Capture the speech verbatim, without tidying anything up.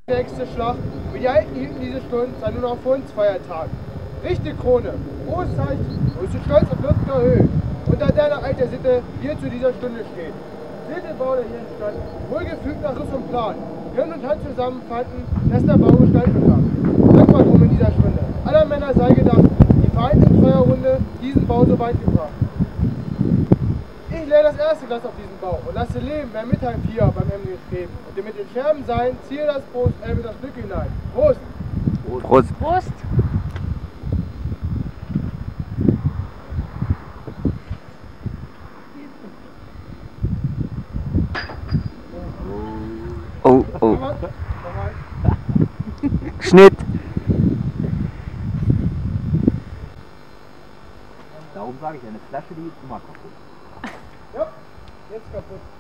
Der nächste Schlacht. Wie die Alten hielten diese Stunden, sei nun auch für uns Feiertag. Richte Krone, hohes Zeichen, wo du stolz auf vierziger Höhe. Unter deiner alter Sitte, wie er zu dieser Stunde steht. Seht den Bau, der hier entstand, wohlgefügt nach Riss und Plan. Hirn und Hand zusammenfanden, dass der Bau Gestalt bekam. Dankbar drum in dieser Stunde. Aller Männer sei gedacht, die vereint in treuer Runde diesen Bau so weit gebracht. Ich leere das erste Glas auf diesen Bau und lasse leben, wer mithalb hier beim emsigen Streben. Und dem mit den Scherben sein, ziehe das Brot, äh, mit das Stück hinein. Prost! Prost! Prost! Oh, oh. Schnitt! Darum sage ich, eine Flasche, die ist immer kaputt. Ja, jetzt kaputt.